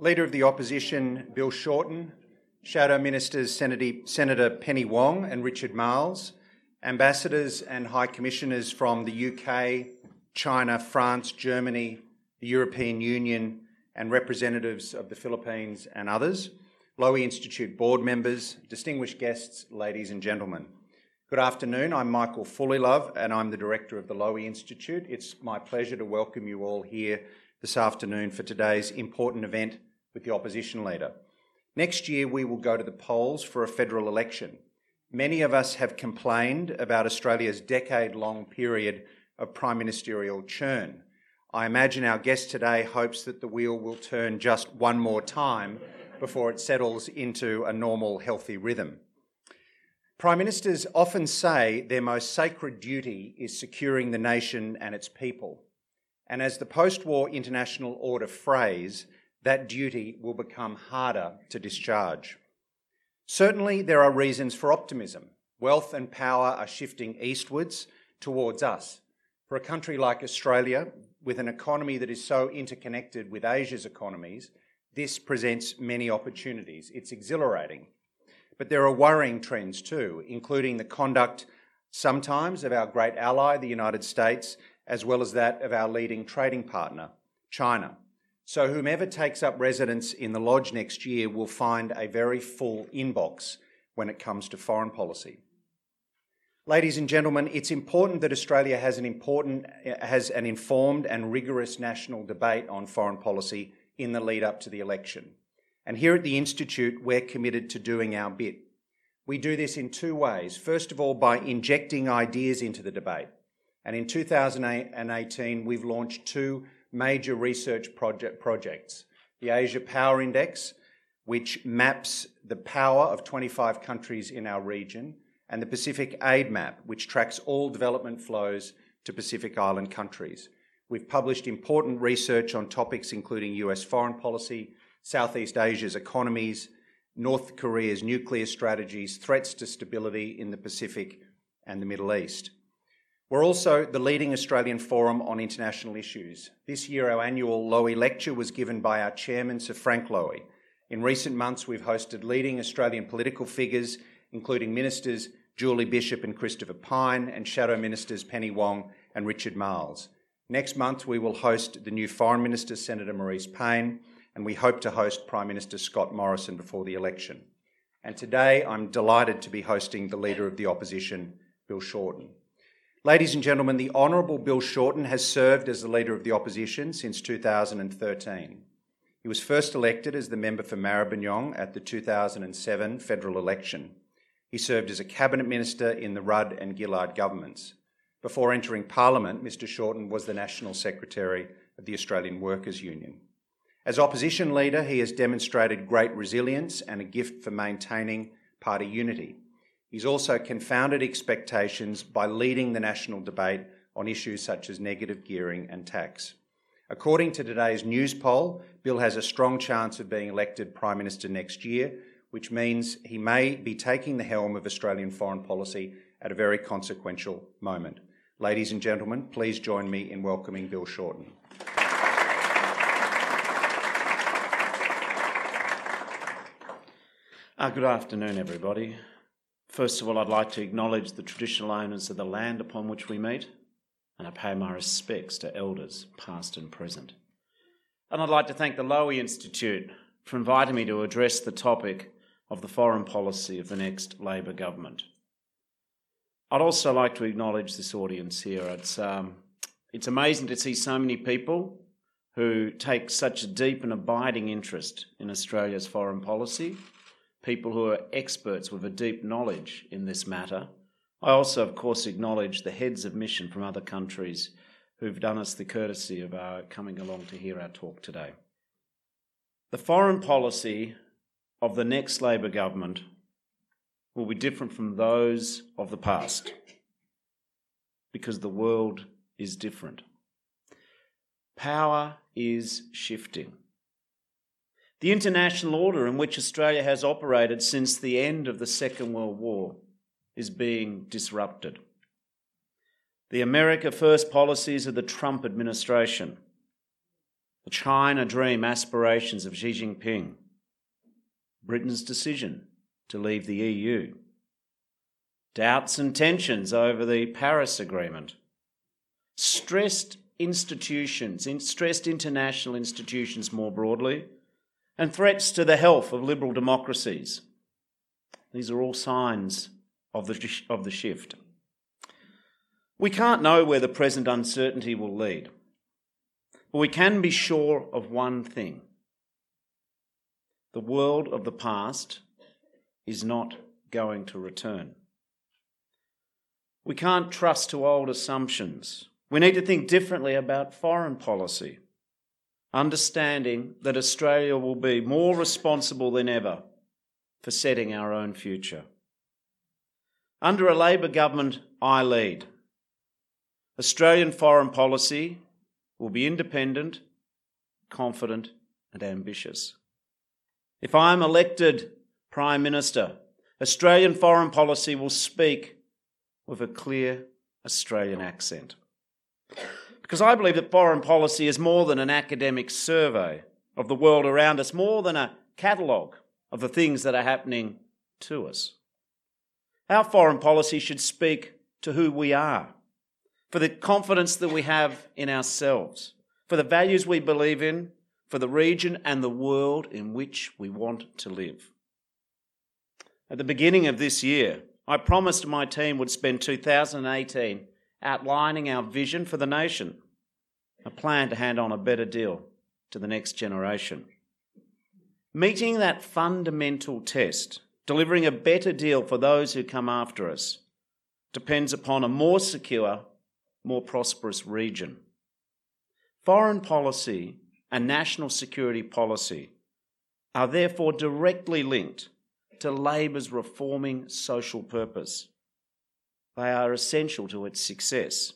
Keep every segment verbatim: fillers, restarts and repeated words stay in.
Leader of the Opposition, Bill Shorten, Shadow Ministers Senator, Senator Penny Wong and Richard Marles, Ambassadors and High Commissioners from the U K, China, France, Germany, the European Union, and representatives of the Philippines and others, Lowy Institute board members, distinguished guests, ladies and gentlemen. Good afternoon, I'm Michael Fullilove and I'm the Director of the Lowy Institute. It's my pleasure to welcome you all here this afternoon for today's important event with the Opposition Leader. Next year we will go to the polls for a federal election. Many of us have complained about Australia's decade-long period of prime ministerial churn. I imagine our guest today hopes that the wheel will turn just one more time before it settles into a normal, healthy rhythm. Prime Ministers often say their most sacred duty is securing the nation and its people. And as the post-war international order phrase, that duty will become harder to discharge. Certainly there are reasons for optimism. Wealth and power are shifting eastwards towards us. For a country like Australia, with an economy that is so interconnected with Asia's economies, this presents many opportunities. It's exhilarating. But there are worrying trends too, including the conduct sometimes of our great ally, the United States, as well as that of our leading trading partner, China. So whomever takes up residence in the Lodge next year will find a very full inbox when it comes to foreign policy. Ladies and gentlemen, it's important that Australia has an important, has an informed and rigorous national debate on foreign policy in the lead up to the election. And here at the Institute, we're committed to doing our bit. We do this in two ways. First of all, by injecting ideas into the debate. And in two thousand eighteen, we've launched two major research project projects. The Asia Power Index, which maps the power of twenty-five countries in our region, and the Pacific Aid Map, which tracks all development flows to Pacific Island countries. We've published important research on topics including U S foreign policy, Southeast Asia's economies, North Korea's nuclear strategies, threats to stability in the Pacific and the Middle East. We're also the leading Australian forum on international issues. This year our annual Lowy Lecture was given by our chairman, Sir Frank Lowy. In recent months we've hosted leading Australian political figures, including Ministers Julie Bishop and Christopher Pyne, and Shadow Ministers Penny Wong and Richard Marles. Next month we will host the new Foreign Minister, Senator Marise Payne, and we hope to host Prime Minister Scott Morrison before the election. And today I'm delighted to be hosting the Leader of the Opposition, Bill Shorten. Ladies and gentlemen, the Honourable Bill Shorten has served as the Leader of the Opposition since two thousand thirteen. He was first elected as the member for Maribyrnong at the two thousand seven federal election. He served as a Cabinet Minister in the Rudd and Gillard governments. Before entering Parliament, Mr Shorten was the National Secretary of the Australian Workers' Union. As Opposition Leader, he has demonstrated great resilience and a gift for maintaining party unity. He's also confounded expectations by leading the national debate on issues such as negative gearing and tax. According to today's news poll, Bill has a strong chance of being elected Prime Minister next year, which means he may be taking the helm of Australian foreign policy at a very consequential moment. Ladies and gentlemen, please join me in welcoming Bill Shorten. Uh, good afternoon, everybody. First of all, I'd like to acknowledge the traditional owners of the land upon which we meet, and I pay my respects to elders, past and present. And I'd like to thank the Lowy Institute for inviting me to address the topic of the foreign policy of the next Labor government. I'd also like to acknowledge this audience here. It's, um, it's amazing to see so many people who take such a deep and abiding interest in Australia's foreign policy, people who are experts with a deep knowledge in this matter. I also, of course, acknowledge the heads of mission from other countries who've done us the courtesy of uh, coming along to hear our talk today. The foreign policy of the next Labor government will be different from those of the past because the world is different. Power is shifting. The international order in which Australia has operated since the end of the Second World War is being disrupted. The America First policies of the Trump administration, the China dream aspirations of Xi Jinping, Britain's decision to leave the E U, doubts and tensions over the Paris Agreement, stressed institutions, stressed international institutions more broadly, and threats to the health of liberal democracies. These are all signs of the, of the shift. We can't know where the present uncertainty will lead, but we can be sure of one thing. The world of the past is not going to return. We can't trust to old assumptions. We need to think differently about foreign policy, understanding that Australia will be more responsible than ever for setting our own future. Under a Labor government I lead, Australian foreign policy will be independent, confident and ambitious. If I am elected Prime Minister, Australian foreign policy will speak with a clear Australian accent. Because I believe that foreign policy is more than an academic survey of the world around us, more than a catalogue of the things that are happening to us. Our foreign policy should speak to who we are, for the confidence that we have in ourselves, for the values we believe in, for the region and the world in which we want to live. At the beginning of this year, I promised my team would spend two thousand eighteen outlining our vision for the nation, a plan to hand on a better deal to the next generation. Meeting that fundamental test, delivering a better deal for those who come after us, depends upon a more secure, more prosperous region. Foreign policy and national security policy are therefore directly linked to Labor's reforming social purpose. They are essential to its success.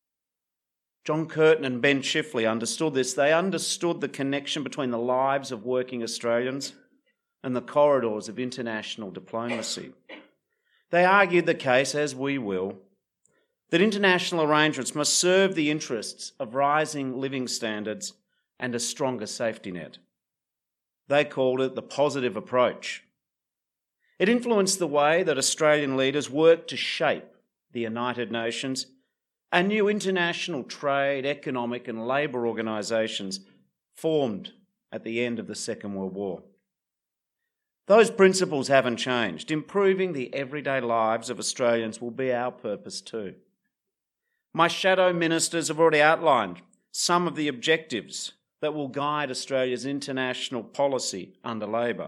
John Curtin and Ben Chifley understood this. They understood the connection between the lives of working Australians and the corridors of international diplomacy. They argued the case, as we will, that international arrangements must serve the interests of rising living standards and a stronger safety net. They called it the positive approach. It influenced the way that Australian leaders worked to shape the United Nations and new international trade, economic and labour organisations formed at the end of the Second World War. Those principles haven't changed. Improving the everyday lives of Australians will be our purpose too. My shadow ministers have already outlined some of the objectives that will guide Australia's international policy under Labor.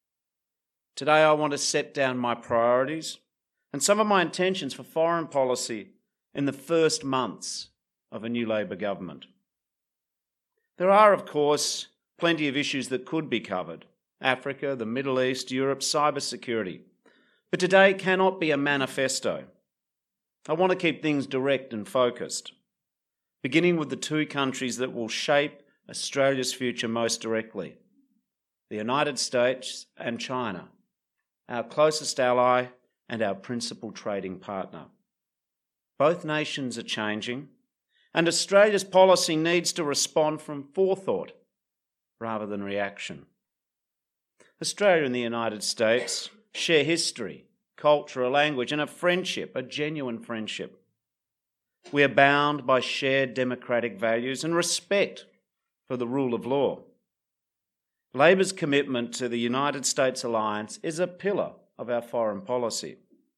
Today I want to set down my priorities and some of my intentions for foreign policy in the first months of a new Labor government. There are, of course, plenty of issues that could be covered: Africa, the Middle East, Europe, cybersecurity. But today cannot be a manifesto. I want to keep things direct and focused, beginning with the two countries that will shape Australia's future most directly: the United States and China, our closest ally and our principal trading partner. Both nations are changing, and Australia's policy needs to respond from forethought rather than reaction. Australia and the United States share history, culture, a language, and a friendship, a genuine friendship. We are bound by shared democratic values and respect for the rule of law. Labor's commitment to the United States alliance is a pillar of our foreign policy.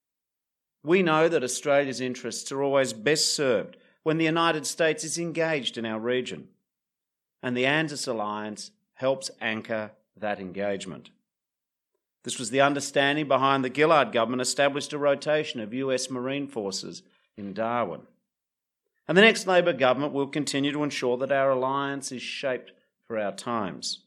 We know that Australia's interests are always best served when the United States is engaged in our region, and the ANZUS alliance helps anchor that engagement. This was the understanding behind the Gillard government established a rotation of U S Marine forces in Darwin. And the next Labor government will continue to ensure that our alliance is shaped for our times.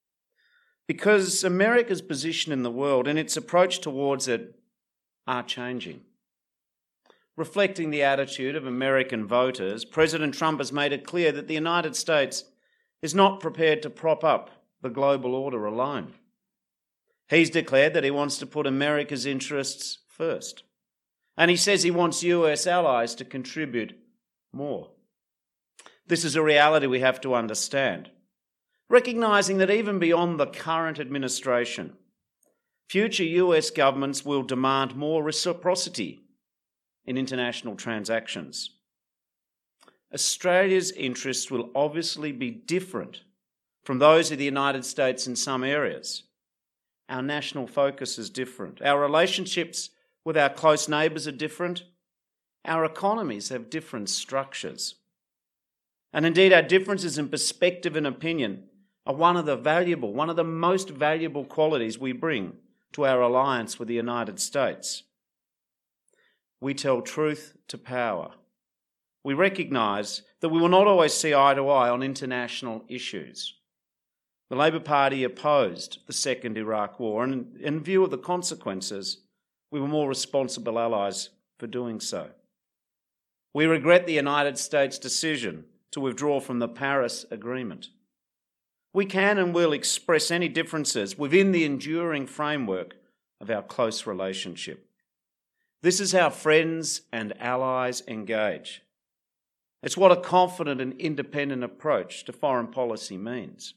Because America's position in the world and its approach towards it are changing. Reflecting the attitude of American voters, President Trump has made it clear that the United States is not prepared to prop up the global order alone. He's declared that he wants to put America's interests first. And he says he wants U S allies to contribute more. This is a reality we have to understand. recognising that even beyond the current administration, future U S governments will demand more reciprocity in international transactions. Australia's interests will obviously be different from those of the United States in some areas. Our national focus is different. Our relationships with our close neighbours are different. Our economies have different structures. And indeed, our differences in perspective and opinion are one of the valuable, one of the most valuable qualities we bring to our alliance with the United States. We tell truth to power. We recognise that we will not always see eye to eye on international issues. The Labor Party opposed the Second Iraq War, and in view of the consequences, we were more responsible allies for doing so. We regret the United States' decision to withdraw from the Paris Agreement. We can and will express any differences within the enduring framework of our close relationship. This is how friends and allies engage. It's what a confident and independent approach to foreign policy means.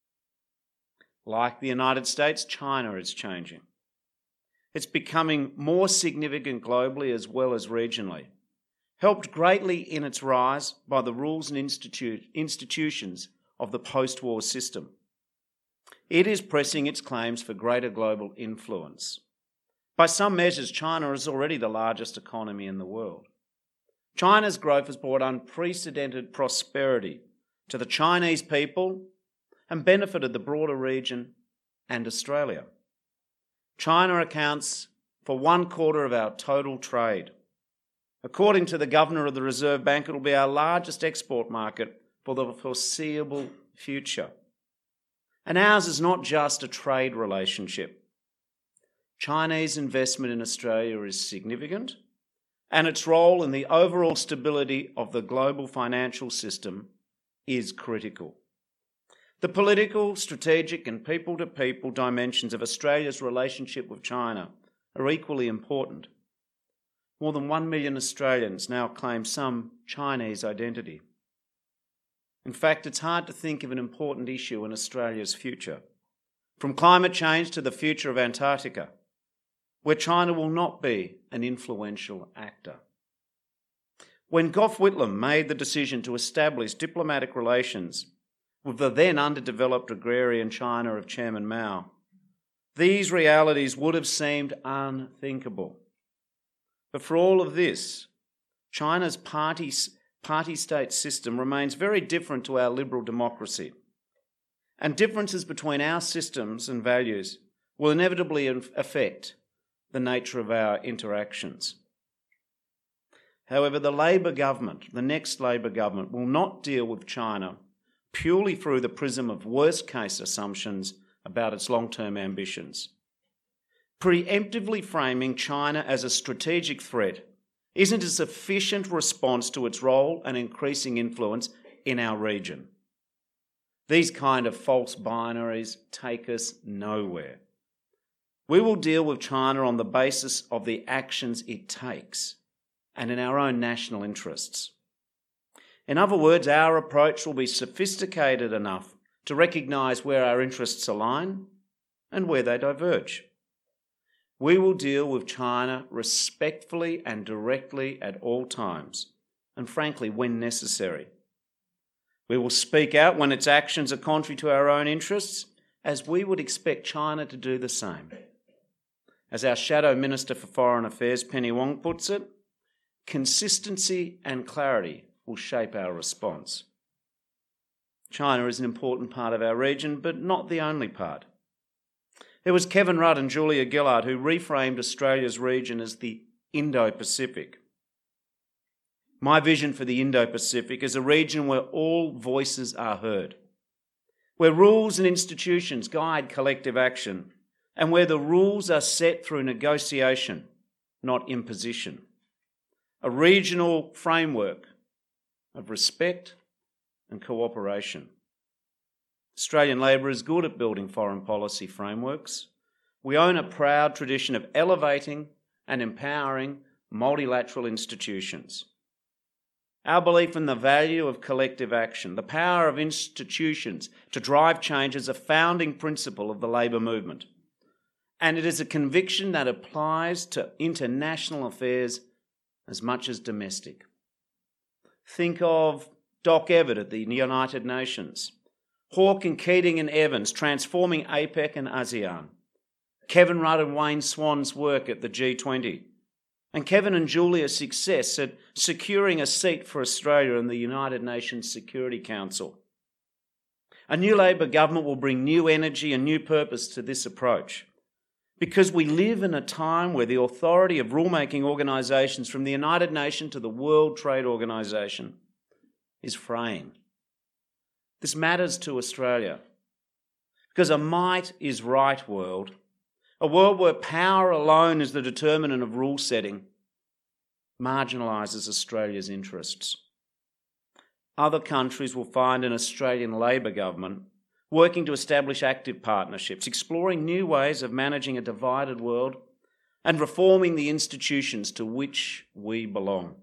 Like the United States, China is changing. It's becoming more significant globally as well as regionally, helped greatly in its rise by the rules and institute, institutions of the post-war system. It is pressing its claims for greater global influence. By some measures, China is already the largest economy in the world. China's growth has brought unprecedented prosperity to the Chinese people and benefited the broader region and Australia. China accounts for one quarter of our total trade. According to the Governor of the Reserve Bank, it will be our largest export market for the foreseeable future. And ours is not just a trade relationship. Chinese investment in Australia is significant, and its role in the overall stability of the global financial system is critical. The political, strategic and people-to-people dimensions of Australia's relationship with China are equally important. More than one million Australians now claim some Chinese identity. In fact, it's hard to think of an important issue in Australia's future, from climate change to the future of Antarctica, where China will not be an influential actor. When Gough Whitlam made the decision to establish diplomatic relations with the then underdeveloped agrarian China of Chairman Mao, these realities would have seemed unthinkable. But for all of this, China's party, party-state system remains very different to our liberal democracy, and differences between our systems and values will inevitably affect the nature of our interactions. However, the Labor government, the next Labor government, will not deal with China purely through the prism of worst-case assumptions about its long-term ambitions. Preemptively framing China as a strategic threat isn't a sufficient response to its role and increasing influence in our region. These kind of false binaries take us nowhere. We will deal with China on the basis of the actions it takes and in our own national interests. In other words, our approach will be sophisticated enough to recognise where our interests align and where they diverge. We will deal with China respectfully and directly at all times, and frankly, when necessary. We will speak out when its actions are contrary to our own interests, as we would expect China to do the same. As our Shadow Minister for Foreign Affairs, Penny Wong, puts it, consistency and clarity will shape our response. China is an important part of our region, but not the only part. It was Kevin Rudd and Julia Gillard who reframed Australia's region as the Indo-Pacific. My vision for the Indo-Pacific is a region where all voices are heard, where rules and institutions guide collective action, and where the rules are set through negotiation, not imposition. A regional framework of respect and cooperation. Australian Labor is good at building foreign policy frameworks. We own a proud tradition of elevating and empowering multilateral institutions. Our belief in the value of collective action, the power of institutions to drive change is a founding principle of the labour movement. And it is a conviction that applies to international affairs as much as domestic. Think of Doc Evatt at the United Nations, Hawke and Keating and Evans transforming APEC and ASEAN, Kevin Rudd and Wayne Swan's work at the G twenty, and Kevin and Julia's success at securing a seat for Australia in the United Nations Security Council. A new Labor government will bring new energy and new purpose to this approach, because we live in a time where the authority of rulemaking organisations from the United Nations to the World Trade Organisation is fraying. This matters to Australia, because a might is right world, a world where power alone is the determinant of rule setting, marginalises Australia's interests. Other countries will find an Australian Labor government working to establish active partnerships, exploring new ways of managing a divided world and reforming the institutions to which we belong.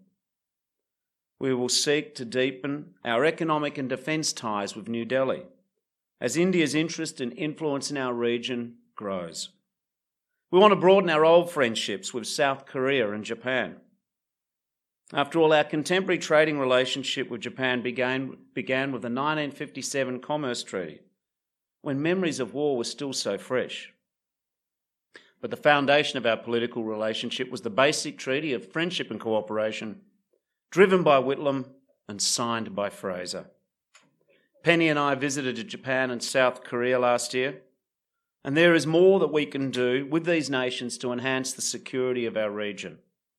We will seek to deepen our economic and defence ties with New Delhi as India's interest and influence in our region grows. We want to broaden our old friendships with South Korea and Japan. After all, our contemporary trading relationship with Japan began, began with the nineteen fifty-seven Commerce Treaty, when memories of war were still so fresh. But the foundation of our political relationship was the basic treaty of friendship and cooperation, driven by Whitlam and signed by Fraser. Penny and I visited Japan and South Korea last year, and there is more that we can do with these nations to enhance the security of our region.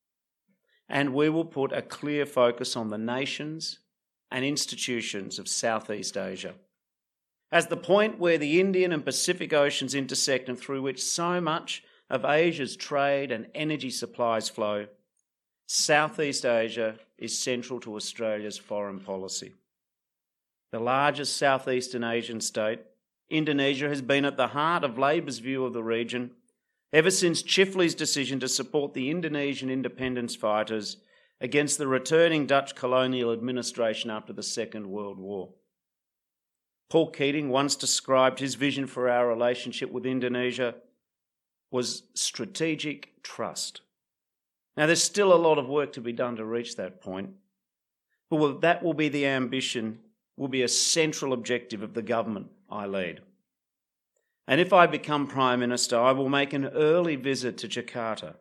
And we will put a clear focus on the nations and institutions of Southeast Asia as the point where the Indian and Pacific Oceans intersect and through which so much of Asia's trade and energy supplies flow. Southeast Asia is central to Australia's foreign policy. The largest Southeastern Asian state, Indonesia, has been at the heart of Labor's view of the region ever since Chifley's decision to support the Indonesian independence fighters against the returning Dutch colonial administration after the Second World War. Paul Keating once described his vision for our relationship with Indonesia was strategic trust. Now, there's still a lot of work to be done to reach that point, but that will be the ambition, will be a central objective of the government I lead. And if I become Prime Minister, I will make an early visit to Jakarta.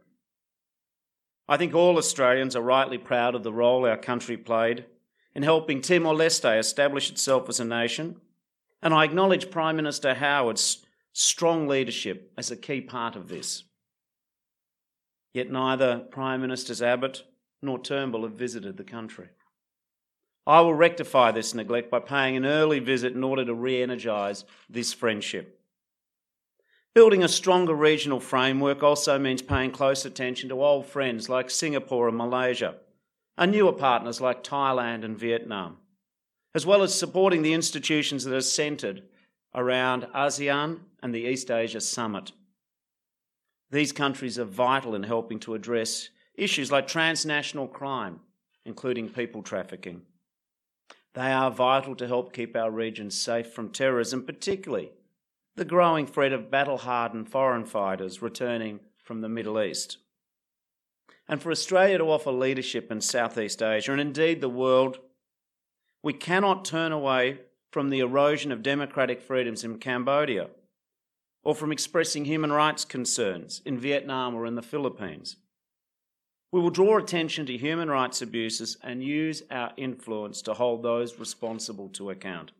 I think all Australians are rightly proud of the role our country played in helping Timor-Leste establish itself as a nation, and I acknowledge Prime Minister Howard's strong leadership as a key part of this. Yet neither Prime Ministers Abbott nor Turnbull have visited the country. I will rectify this neglect by paying an early visit in order to re-energise this friendship. Building a stronger regional framework also means paying close attention to old friends like Singapore and Malaysia, and newer partners like Thailand and Vietnam, as well as supporting the institutions that are centred around ASEAN and the East Asia Summit. These countries are vital in helping to address issues like transnational crime, including people trafficking. They are vital to help keep our region safe from terrorism, particularly the growing threat of battle-hardened foreign fighters returning from the Middle East. And for Australia to offer leadership in Southeast Asia, and indeed the world, we cannot turn away from the erosion of democratic freedoms in Cambodia, or from expressing human rights concerns in Vietnam or in the Philippines. We will draw attention to human rights abuses and use our influence to hold those responsible to account.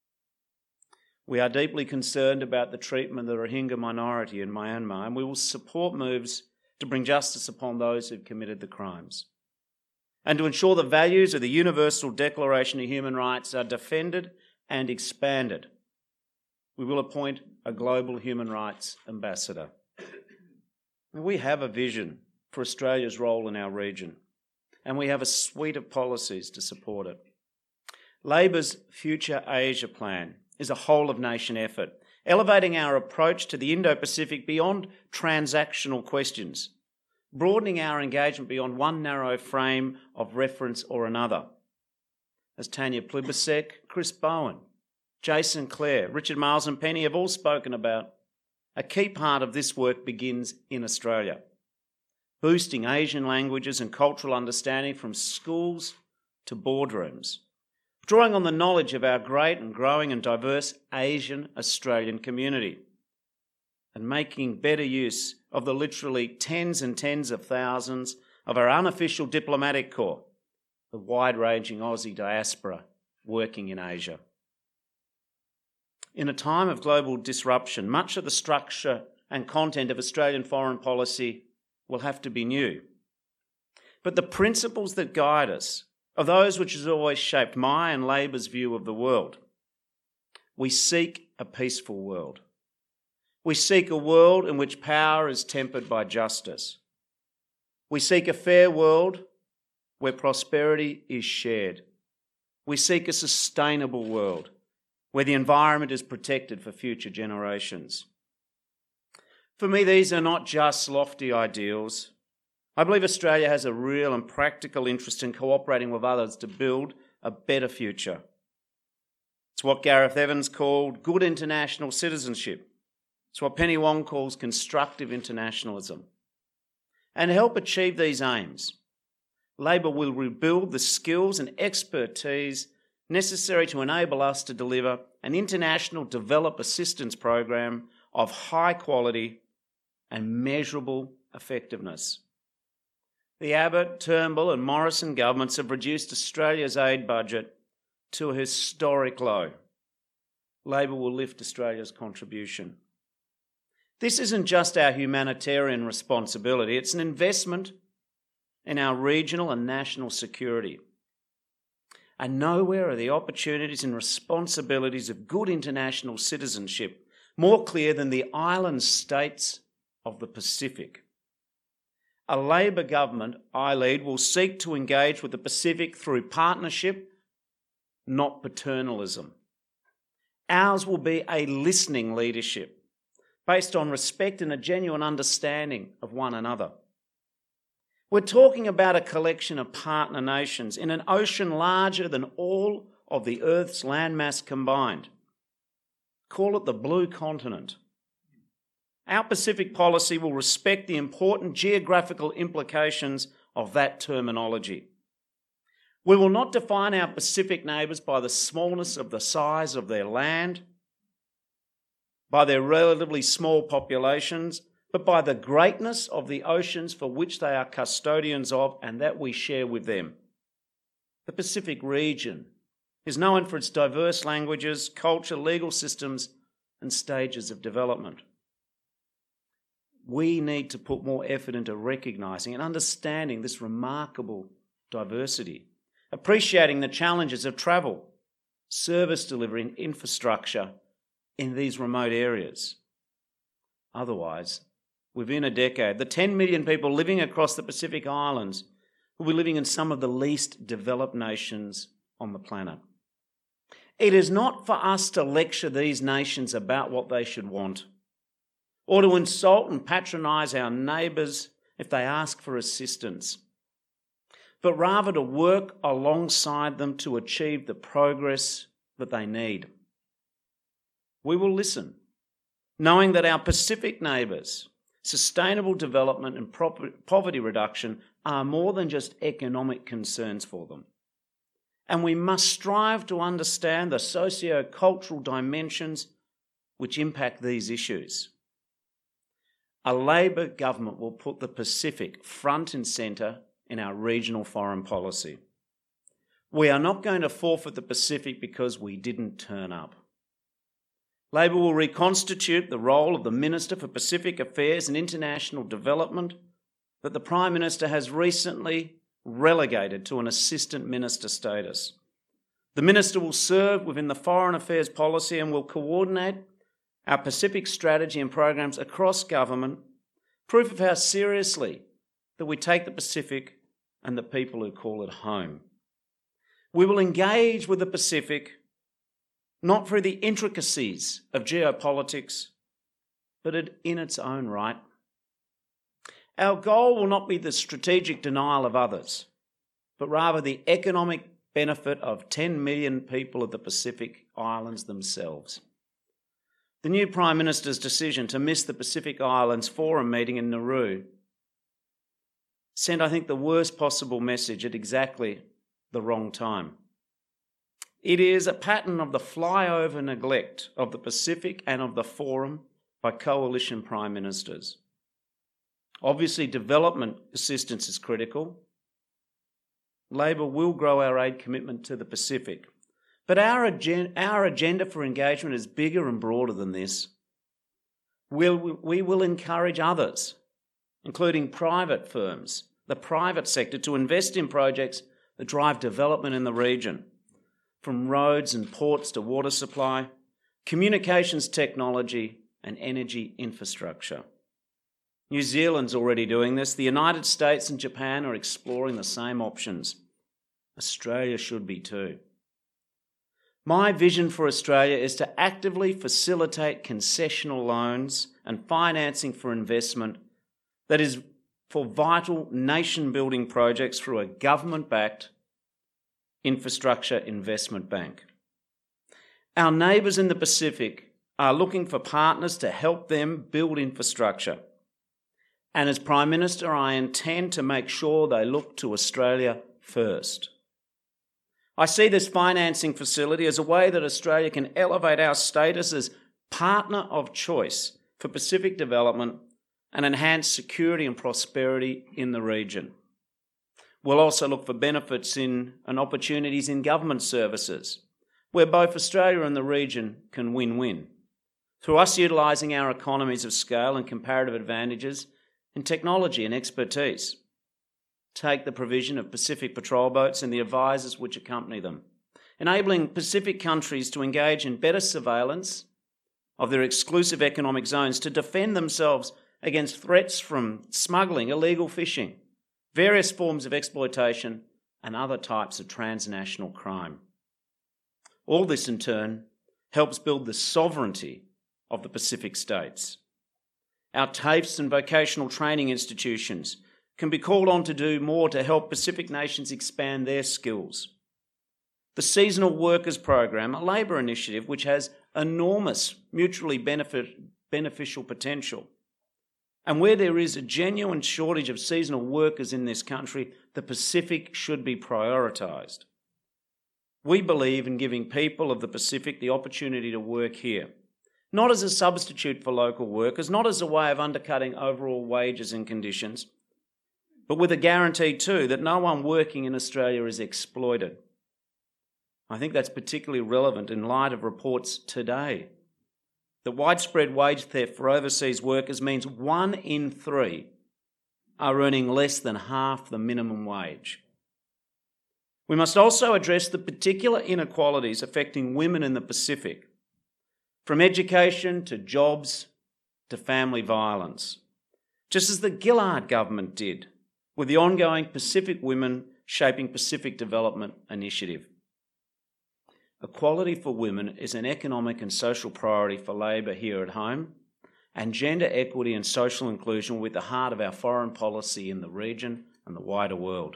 We are deeply concerned about the treatment of the Rohingya minority in Myanmar, and we will support moves to bring justice upon those who have committed the crimes, and to ensure the values of the Universal Declaration of Human Rights are defended and expanded. We will appoint a global human rights ambassador. We have a vision for Australia's role in our region, and we have a suite of policies to support it. Labor's Future Asia Plan is a whole-of-nation effort, elevating our approach to the Indo-Pacific beyond transactional questions, broadening our engagement beyond one narrow frame of reference or another, as Tanya Plibersek, Chris Bowen, Jason Clare, Richard Marles and Penny have all spoken about, a key part of this work begins in Australia, boosting Asian languages and cultural understanding from schools to boardrooms, drawing on the knowledge of our great and growing and diverse Asian Australian community, and making better use of the literally tens and tens of thousands of our unofficial diplomatic corps, the wide-ranging Aussie diaspora working in Asia. In a time of global disruption, much of the structure and content of Australian foreign policy will have to be new. But the principles that guide us are those which has always shaped my and Labor's view of the world. We seek a peaceful world. We seek a world in which power is tempered by justice. We seek a fair world where prosperity is shared. We seek a sustainable world where the environment is protected for future generations. For me, these are not just lofty ideals. I believe Australia has a real and practical interest in cooperating with others to build a better future. It's what Gareth Evans called good international citizenship. It's what Penny Wong calls constructive internationalism. And to help achieve these aims, Labor will rebuild the skills and expertise necessary to enable us to deliver an international development assistance program of high quality and measurable effectiveness. The Abbott, Turnbull and Morrison governments have reduced Australia's aid budget to a historic low. Labor will lift Australia's contribution. This isn't just our humanitarian responsibility, it's an investment in our regional and national security. And nowhere are the opportunities and responsibilities of good international citizenship more clear than the island states of the Pacific. A Labor government I lead will seek to engage with the Pacific through partnership, not paternalism. Ours will be a listening leadership based on respect and a genuine understanding of one another. We're talking about a collection of partner nations in an ocean larger than all of the Earth's landmass combined. Call it the Blue Continent. Our Pacific policy will respect the important geographical implications of that terminology. We will not define our Pacific neighbours by the smallness of the size of their land, by their relatively small populations, but by the greatness of the oceans for which they are custodians of and that we share with them. The Pacific region is known for its diverse languages, culture, legal systems, and stages of development. We need to put more effort into recognising and understanding this remarkable diversity, appreciating the challenges of travel, service delivery and infrastructure in these remote areas. Otherwise, within a decade, the ten million people living across the Pacific Islands will be living in some of the least developed nations on the planet. It is not for us to lecture these nations about what they should want, or to insult and patronise our neighbours if they ask for assistance, but rather to work alongside them to achieve the progress that they need. We will listen, knowing that our Pacific neighbours, sustainable development and poverty reduction are more than just economic concerns for them. And we must strive to understand the socio-cultural dimensions which impact these issues. A Labor government will put the Pacific front and centre in our regional foreign policy. We are not going to forfeit the Pacific because we didn't turn up. Labor will reconstitute the role of the Minister for Pacific Affairs and International Development that the Prime Minister has recently relegated to an Assistant Minister status. The Minister will serve within the Foreign Affairs policy and will coordinate our Pacific strategy and programs across government, proof of how seriously that we take the Pacific and the people who call it home. We will engage with the Pacific not through the intricacies of geopolitics, but in its own right. Our goal will not be the strategic denial of others, but rather the economic benefit of ten million people of the Pacific Islands themselves. The new Prime Minister's decision to miss the Pacific Islands Forum meeting in Nauru sent, I think, the worst possible message at exactly the wrong time. It is a pattern of the flyover neglect of the Pacific and of the Forum by coalition prime ministers. Obviously, development assistance is critical. Labor will grow our aid commitment to the Pacific. But our agenda, our agenda for engagement is bigger and broader than this. We'll, we will encourage others, including private firms, the private sector, to invest in projects that drive development in the region, from roads and ports to water supply, communications technology and energy infrastructure. New Zealand's already doing this. The United States and Japan are exploring the same options. Australia should be too. My vision for Australia is to actively facilitate concessional loans and financing for investment that is for vital nation-building projects through a government-backed infrastructure investment bank. Our neighbours in the Pacific are looking for partners to help them build infrastructure. And as Prime Minister, I intend to make sure they look to Australia first. I see this financing facility as a way that Australia can elevate our status as partner of choice for Pacific development and enhance security and prosperity in the region. We'll also look for benefits in and opportunities in government services, where both Australia and the region can win-win, through us utilising our economies of scale and comparative advantages in technology and expertise. Take the provision of Pacific patrol boats and the advisors which accompany them, enabling Pacific countries to engage in better surveillance of their exclusive economic zones to defend themselves against threats from smuggling, illegal fishing, various forms of exploitation and other types of transnational crime. All this in turn helps build the sovereignty of the Pacific states. Our TAFEs and vocational training institutions can be called on to do more to help Pacific nations expand their skills. The Seasonal Workers Program, a labour initiative which has enormous mutually benefit, beneficial potential. And where there is a genuine shortage of seasonal workers in this country, the Pacific should be prioritised. We believe in giving people of the Pacific the opportunity to work here, not as a substitute for local workers, not as a way of undercutting overall wages and conditions, but with a guarantee too that no one working in Australia is exploited. I think that's particularly relevant in light of reports today that widespread wage theft for overseas workers means one in three are earning less than half the minimum wage. We must also address the particular inequalities affecting women in the Pacific, from education to jobs to family violence, just as the Gillard government did with the ongoing Pacific Women Shaping Pacific Development initiative. Equality for women is an economic and social priority for Labor here at home, and gender equity and social inclusion will be at the heart of our foreign policy in the region and the wider world.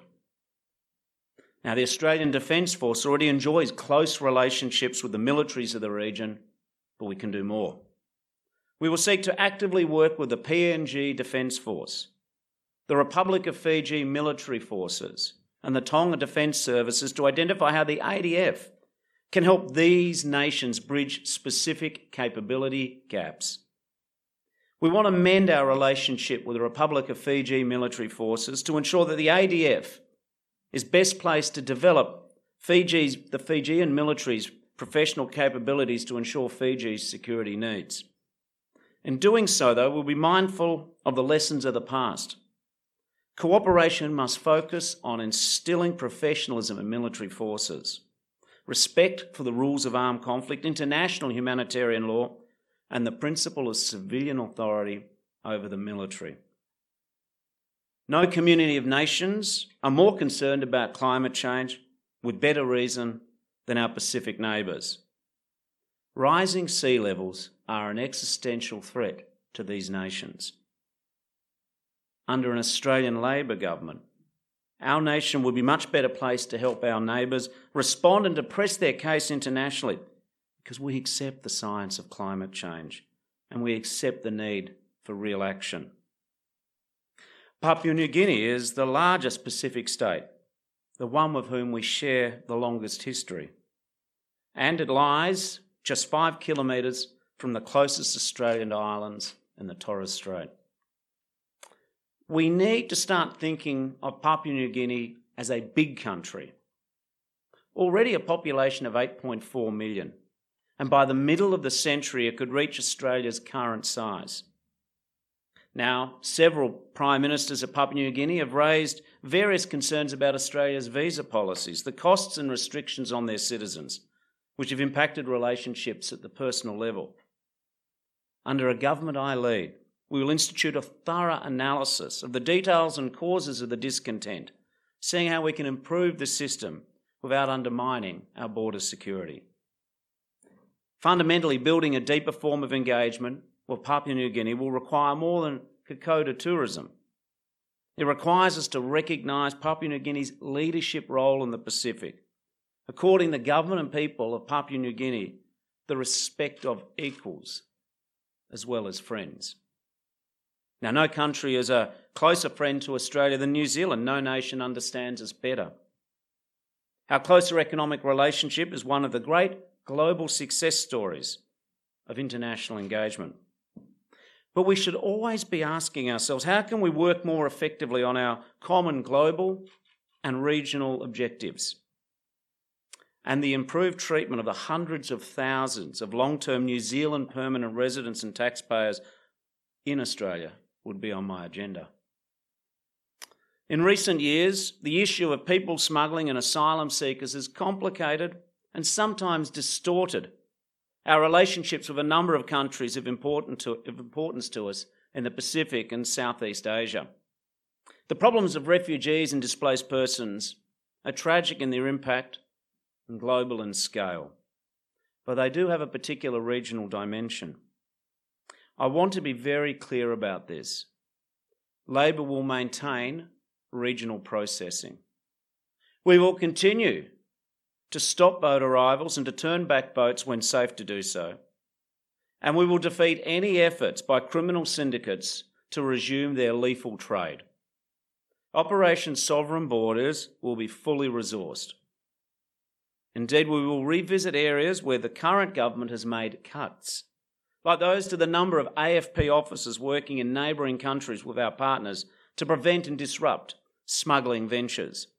Now, the Australian Defence Force already enjoys close relationships with the militaries of the region, but we can do more. We will seek to actively work with the P N G Defence Force, the Republic of Fiji military forces, and the Tonga Defence Services to identify how the A D F can help these nations bridge specific capability gaps. We want to mend our relationship with the Republic of Fiji military forces to ensure that the A D F is best placed to develop Fiji's, the Fijian military's professional capabilities to ensure Fiji's security needs. In doing so, though, we'll be mindful of the lessons of the past. Cooperation must focus on instilling professionalism in military forces, respect for the rules of armed conflict, international humanitarian law, and the principle of civilian authority over the military. No community of nations are more concerned about climate change with better reason than our Pacific neighbours. Rising sea levels are an existential threat to these nations. Under an Australian Labor government, our nation would be much better placed to help our neighbours respond and to press their case internationally, because we accept the science of climate change and we accept the need for real action. Papua New Guinea is the largest Pacific state, the one with whom we share the longest history, and it lies just five kilometres from the closest Australian islands in the Torres Strait. We need to start thinking of Papua New Guinea as a big country, already a population of eight point four million, and by the middle of the century it could reach Australia's current size. Now, several Prime Ministers of Papua New Guinea have raised various concerns about Australia's visa policies, the costs and restrictions on their citizens, which have impacted relationships at the personal level. Under a government I lead, we will institute a thorough analysis of the details and causes of the discontent, seeing how we can improve the system without undermining our border security. Fundamentally, building a deeper form of engagement with Papua New Guinea will require more than Kokoda tourism. It requires us to recognise Papua New Guinea's leadership role in the Pacific, according the government and people of Papua New Guinea the respect of equals as well as friends. Now, no country is a closer friend to Australia than New Zealand. No nation understands us better. Our closer economic relationship is one of the great global success stories of international engagement. But we should always be asking ourselves, how can we work more effectively on our common global and regional objectives? And the improved treatment of the hundreds of thousands of long-term New Zealand permanent residents and taxpayers in Australia would be on my agenda. In recent years, the issue of people smuggling and asylum seekers has complicated and sometimes distorted our relationships with a number of countries of, important to, of importance to us in the Pacific and Southeast Asia. The problems of refugees and displaced persons are tragic in their impact and global in scale, but they do have a particular regional dimension. I want to be very clear about this. Labor will maintain regional processing. We will continue to stop boat arrivals and to turn back boats when safe to do so. And we will defeat any efforts by criminal syndicates to resume their lethal trade. Operation Sovereign Borders will be fully resourced. Indeed, we will revisit areas where the current government has made cuts, like those to the number of A F P officers working in neighbouring countries with our partners to prevent and disrupt smuggling ventures.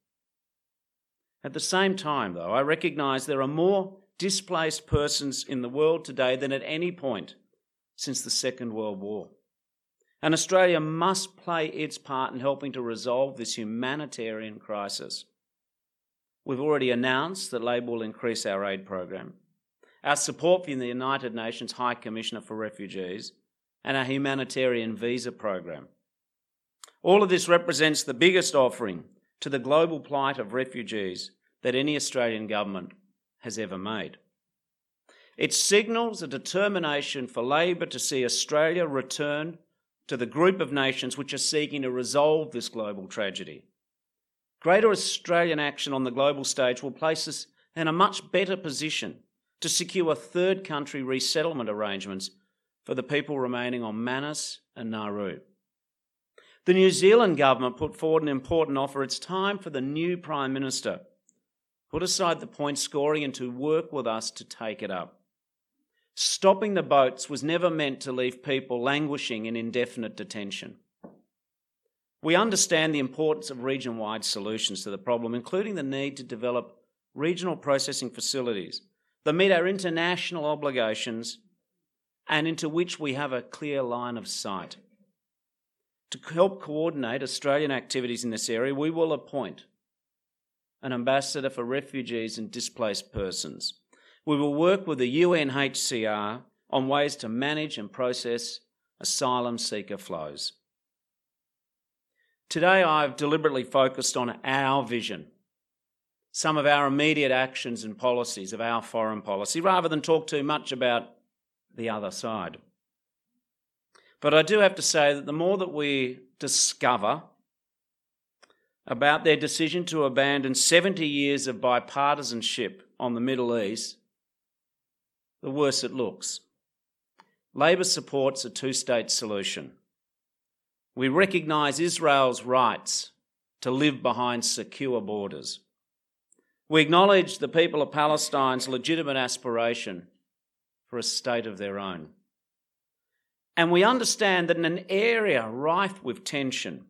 At the same time, though, I recognise there are more displaced persons in the world today than at any point since the Second World War. And Australia must play its part in helping to resolve this humanitarian crisis. We've already announced that Labor will increase our aid program, our support from the United Nations High Commissioner for Refugees, and our humanitarian visa program. All of this represents the biggest offering to the global plight of refugees that any Australian government has ever made. It signals a determination for Labor to see Australia return to the group of nations which are seeking to resolve this global tragedy. Greater Australian action on the global stage will place us in a much better position to secure third country resettlement arrangements for the people remaining on Manus and Nauru. The New Zealand government put forward an important offer. It's time for the new Prime Minister to put aside the point scoring and to work with us to take it up. Stopping the boats was never meant to leave people languishing in indefinite detention. We understand the importance of region-wide solutions to the problem, including the need to develop regional processing facilities that meet our international obligations and into which we have a clear line of sight. To help coordinate Australian activities in this area, we will appoint an ambassador for refugees and displaced persons. We will work with the U N H C R on ways to manage and process asylum seeker flows. Today, I've deliberately focused on our vision, some of our immediate actions and policies of our foreign policy, rather than talk too much about the other side. But I do have to say that the more that we discover about their decision to abandon seventy years of bipartisanship on the Middle East, the worse it looks. Labor supports a two-state solution. We recognise Israel's rights to live behind secure borders. We acknowledge the people of Palestine's legitimate aspiration for a state of their own. And we understand that in an area rife with tension,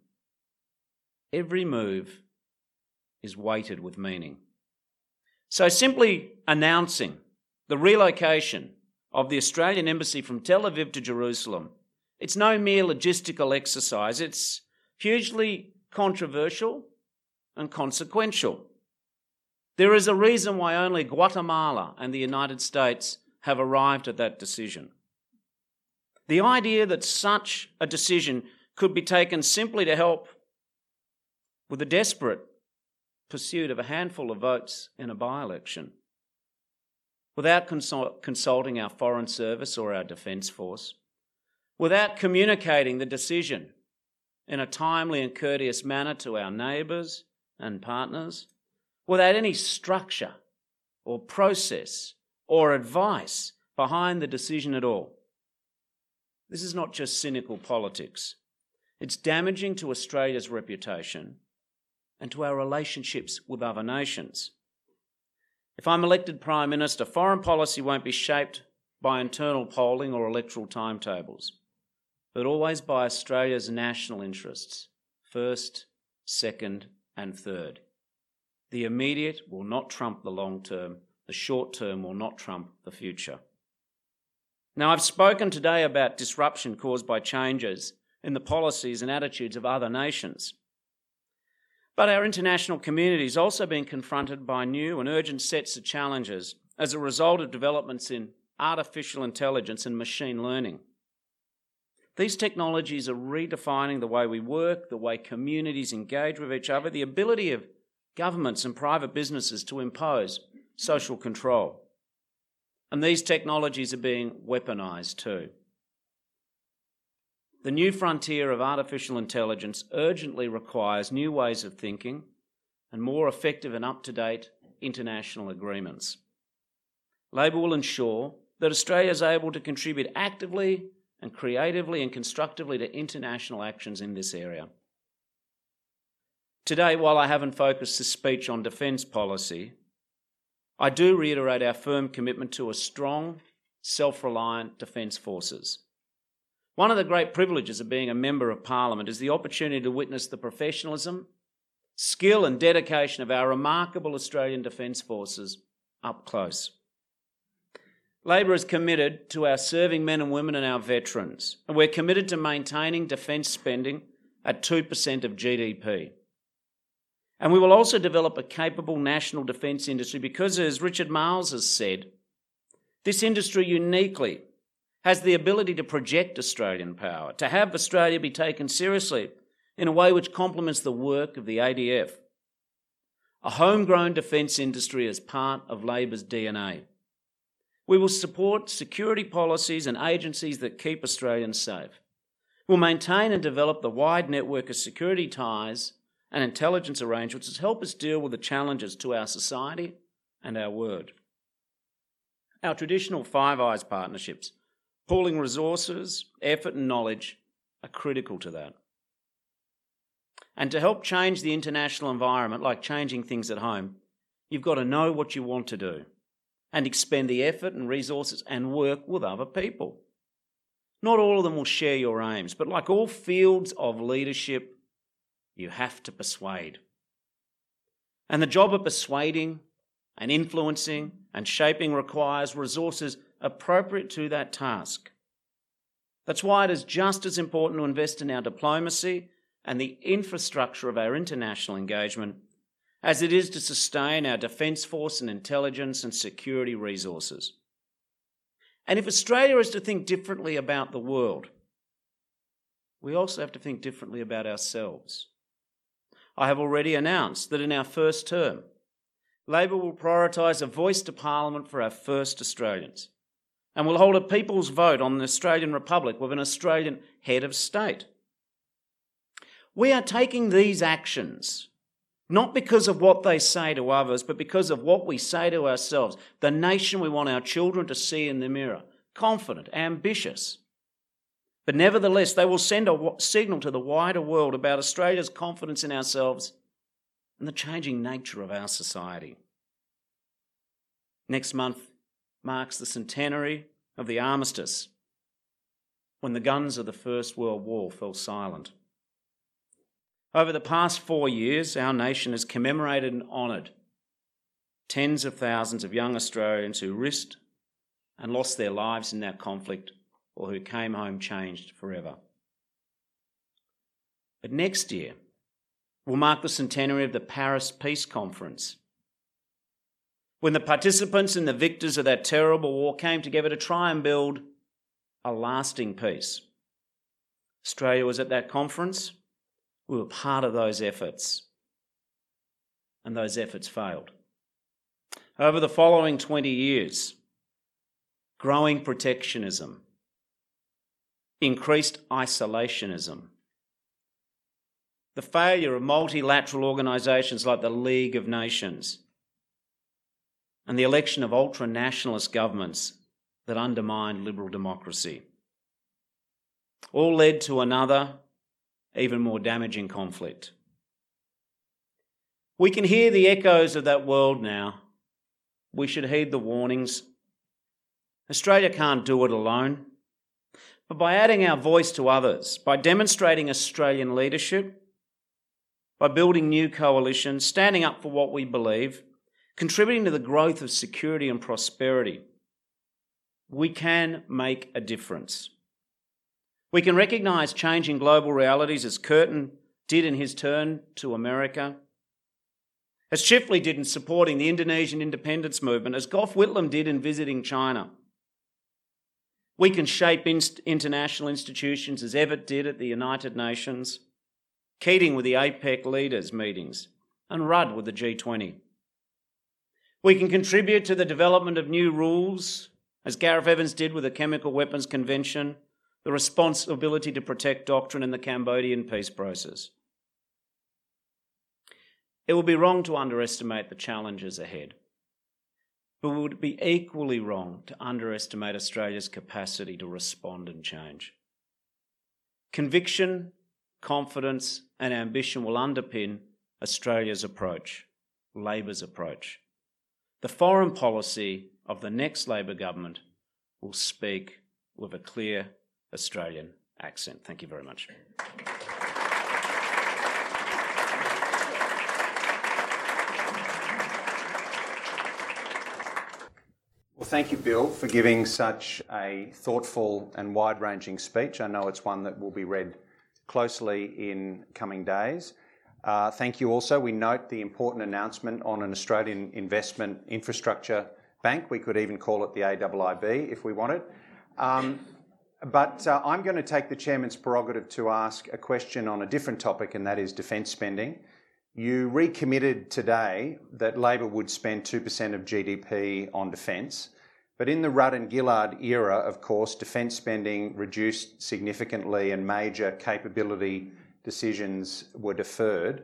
every move is weighted with meaning. So simply announcing the relocation of the Australian Embassy from Tel Aviv to Jerusalem, it's no mere logistical exercise. It's hugely controversial and consequential. There is a reason why only Guatemala and the United States have arrived at that decision. The idea that such a decision could be taken simply to help with the desperate pursuit of a handful of votes in a by-election, without consult- consulting our Foreign Service or our Defence Force, without communicating the decision in a timely and courteous manner to our neighbours and partners, without any structure or process or advice behind the decision at all. This is not just cynical politics. It's damaging to Australia's reputation and to our relationships with other nations. If I'm elected Prime Minister, foreign policy won't be shaped by internal polling or electoral timetables, but always by Australia's national interests, first, second and third. The immediate will not trump the long term. The short term will not trump the future. Now, I've spoken today about disruption caused by changes in the policies and attitudes of other nations. But our international community is also being confronted by new and urgent sets of challenges as a result of developments in artificial intelligence and machine learning. These technologies are redefining the way we work, the way communities engage with each other, the ability of governments and private businesses to impose social control. And these technologies are being weaponised too. The new frontier of artificial intelligence urgently requires new ways of thinking and more effective and up-to-date international agreements. Labor will ensure that Australia is able to contribute actively and creatively and constructively to international actions in this area. Today, while I haven't focused this speech on defence policy, I do reiterate our firm commitment to a strong, self-reliant defence forces. One of the great privileges of being a Member of Parliament is the opportunity to witness the professionalism, skill and dedication of our remarkable Australian Defence Forces up close. Labor is committed to our serving men and women and our veterans, and we're committed to maintaining defence spending at two percent of G D P. And we will also develop a capable national defence industry because, as Richard Marles has said, this industry uniquely has the ability to project Australian power, to have Australia be taken seriously in a way which complements the work of the A D F. A homegrown defence industry is part of Labor's D N A. We will support security policies and agencies that keep Australians safe. We'll maintain and develop the wide network of security ties and intelligence arrangements to help us deal with the challenges to our society and our world. Our traditional Five Eyes partnerships, pooling resources, effort and knowledge, are critical to that. And to help change the international environment, like changing things at home, you've got to know what you want to do and expend the effort and resources and work with other people. Not all of them will share your aims, but like all fields of leadership, you have to persuade. And the job of persuading and influencing and shaping requires resources appropriate to that task. That's why it is just as important to invest in our diplomacy and the infrastructure of our international engagement as it is to sustain our defence force and intelligence and security resources. And if Australia is to think differently about the world, we also have to think differently about ourselves. I have already announced that in our first term, Labor will prioritise a voice to Parliament for our first Australians, and will hold a people's vote on the Australian Republic with an Australian head of state. We are taking these actions Not because of what they say to others, but because of what we say to ourselves. The nation we want our children to see in the mirror. Confident, ambitious. But nevertheless, they will send a signal to the wider world about Australia's confidence in ourselves and the changing nature of our society. Next month marks the centenary of the armistice, when the guns of the First World War fell silent. Over the past four years, our nation has commemorated and honoured tens of thousands of young Australians who risked and lost their lives in that conflict, or who came home changed forever. But next year will mark the centenary of the Paris Peace Conference, when the participants and the victors of that terrible war came together to try and build a lasting peace. Australia was at that conference. We were part of those efforts, and those efforts failed. Over the following twenty years, growing protectionism, increased isolationism, the failure of multilateral organisations like the League of Nations, and the election of ultra-nationalist governments that undermined liberal democracy, all led to another, even more damaging conflict. We can hear the echoes of that world now. We should heed the warnings. Australia can't do it alone. But by adding our voice to others, by demonstrating Australian leadership, by building new coalitions, standing up for what we believe, contributing to the growth of security and prosperity, we can make a difference. We can recognise changing global realities as Curtin did in his turn to America, as Chifley did in supporting the Indonesian independence movement, as Gough Whitlam did in visiting China. We can shape inst- international institutions as Evatt did at the United Nations, Keating with the APEC leaders' meetings, and Rudd with the G twenty. We can contribute to the development of new rules, as Gareth Evans did with the Chemical Weapons Convention, the responsibility to protect doctrine in the Cambodian peace process. It would be wrong to underestimate the challenges ahead, but it would be equally wrong to underestimate Australia's capacity to respond and change. Conviction, confidence and ambition will underpin Australia's approach, Labor's approach. The foreign policy of the next Labor government will speak with a clear Australian accent. Thank you very much. Well, thank you, Bill, for giving such a thoughtful and wide-ranging speech. I know it's one that will be read closely in coming days. Uh, thank you also. We note the important announcement on an Australian investment infrastructure bank. We could even call it the A I I B if we wanted. Um, But uh, I'm going to take the Chairman's prerogative to ask a question on a different topic, and that is defence spending. You recommitted today that Labor would spend two percent of G D P on defence, but in the Rudd and Gillard era, of course, defence spending reduced significantly and major capability decisions were deferred.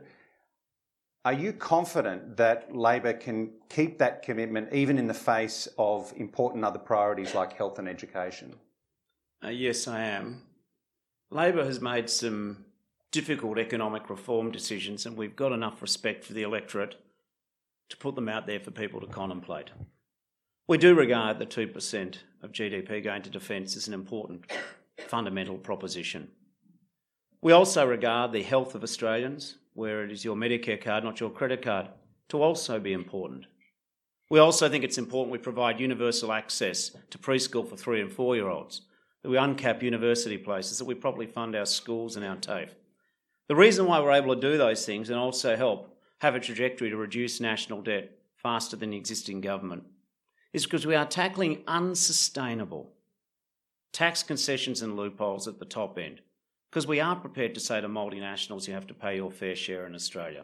Are you confident that Labor can keep that commitment even in the face of important other priorities like health and education? Uh, yes, I am. Labor has made some difficult economic reform decisions, and we've got enough respect for the electorate to put them out there for people to contemplate. We do regard the two percent of G D P going to defence as an important fundamental proposition. We also regard the health of Australians, where it is your Medicare card, not your credit card, to also be important. We also think it's important we provide universal access to preschool for three and four-year-olds, that we uncap university places, that we properly fund our schools and our TAFE. The reason why we're able to do those things and also help have a trajectory to reduce national debt faster than the existing government is because we are tackling unsustainable tax concessions and loopholes at the top end, because we are prepared to say to multinationals, you have to pay your fair share in Australia.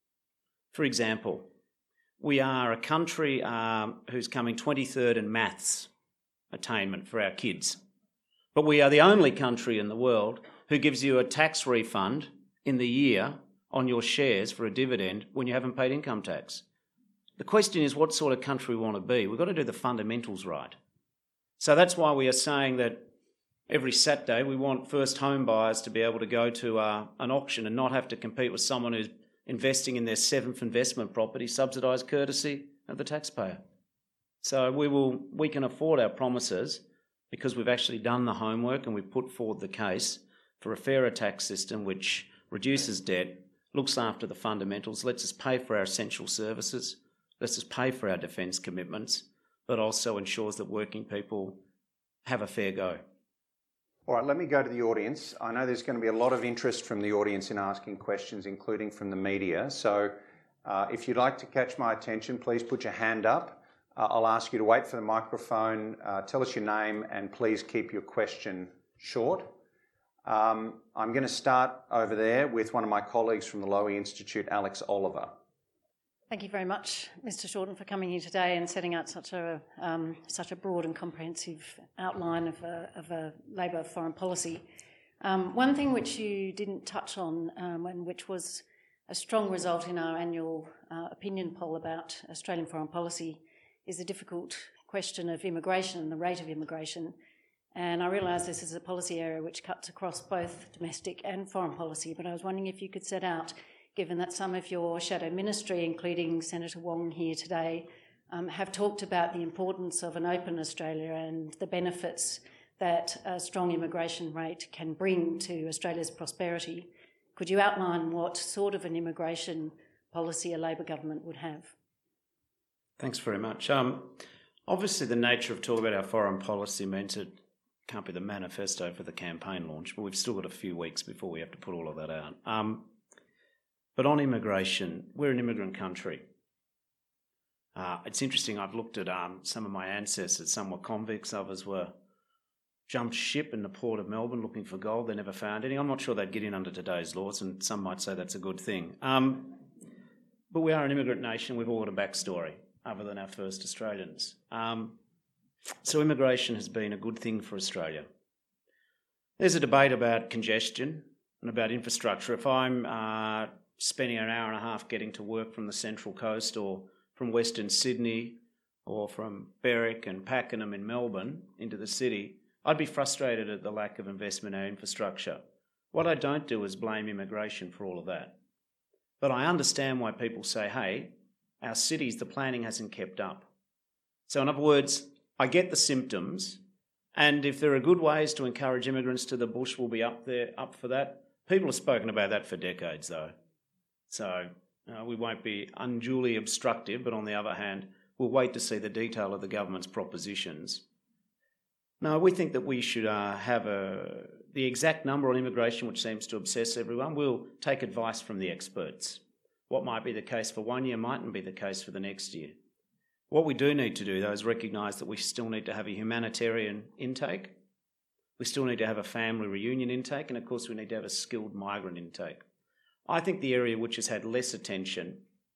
For example, we are a country um, who's coming twenty-third in maths attainment for our kids. But we are the only country in the world who gives you a tax refund in the year on your shares for a dividend when you haven't paid income tax. The question is what sort of country we want to be. We've got to do the fundamentals right. So that's why we are saying that every Saturday we want first home buyers to be able to go to uh, an auction and not have to compete with someone who's investing in their seventh investment property, subsidised courtesy of the taxpayer. So we will we can afford our promises because we've actually done the homework and we've put forward the case for a fairer tax system which reduces debt, looks after the fundamentals, lets us pay for our essential services, lets us pay for our defence commitments, but also ensures that working people have a fair go. All right, let me go to the audience. I know there's going to be a lot of interest from the audience in asking questions, including from the media. So uh, if you'd like to catch my attention, please put your hand up. Uh, I'll ask you to wait for the microphone, uh, tell us your name, and please keep your question short. Um, I'm going to start over there with one of my colleagues from the Lowy Institute, Alex Oliver. Thank you very much, Mister Shorten, for coming here today and setting out such a um, such a broad and comprehensive outline of a, of a Labor foreign policy. Um, one thing which you didn't touch on, um, and which was a strong result in our annual uh, opinion poll about Australian foreign policy, is the difficult question of immigration and the rate of immigration. And I realise this is a policy area which cuts across both domestic and foreign policy, but I was wondering if you could set out, given that some of your shadow ministry, including Senator Wong here today, um, have talked about the importance of an open Australia and the benefits that a strong immigration rate can bring to Australia's prosperity. Could you outline what sort of an immigration policy a Labor government would have? Thanks very much. Um, obviously, the nature of talking about our foreign policy means it can't be the manifesto for the campaign launch, but we've still got a few weeks before we have to put all of that out. Um, But on immigration, we're an immigrant country. Uh, it's interesting, I've looked at um, some of my ancestors, some were convicts, others were jumped ship in the port of Melbourne looking for gold, they never found any. I'm not sure they'd get in under today's laws, and some might say that's a good thing. Um, but we are an immigrant nation, we've all got a backstory, other than our first Australians. Um, so immigration has been a good thing for Australia. There's a debate about congestion and about infrastructure. If I'm uh, spending an hour and a half getting to work from the Central Coast or from Western Sydney or from Berwick and Pakenham in Melbourne into the city, I'd be frustrated at the lack of investment in our infrastructure. What I don't do is blame immigration for all of that. But I understand why people say, hey, our cities, the planning hasn't kept up. So in other words, I get the symptoms, and if there are good ways to encourage immigrants to the bush, we'll be up there, up for that. People have spoken about that for decades, though. So uh, we won't be unduly obstructive, but on the other hand, we'll wait to see the detail of the government's propositions. No, we think that we should uh, have a, the exact number on immigration, which seems to obsess everyone. We'll take advice from the experts. What might be the case for one year mightn't be the case for the next year. What we do need to do, though, is recognise that we still need to have a humanitarian intake. We still need to have a family reunion intake, and of course we need to have a skilled migrant intake. I think the area which has had less attention